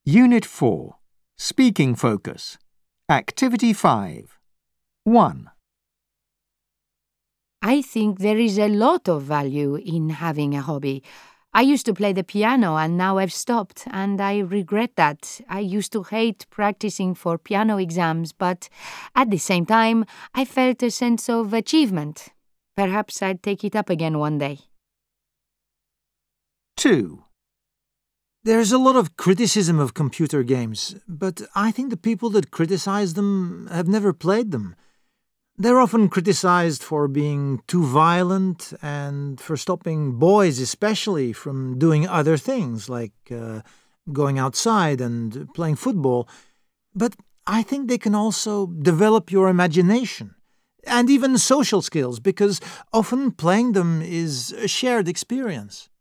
Unit 4. Speaking Focus. Activity 5. 1. I think there is a lot of value in having a hobby. I used to play the piano and now I've stopped, and I regret that. I used to hate practicing for piano exams, but at the same time, I felt a sense of achievement. Perhaps I'd take it up again one day. 2. There's a lot of criticism of computer games, but I think the people that criticize them have never played them. They're often criticized for being too violent and for stopping boys especially from doing other things like going outside and playing football. But I think they can also develop your imagination and even social skills, because often playing them is a shared experience.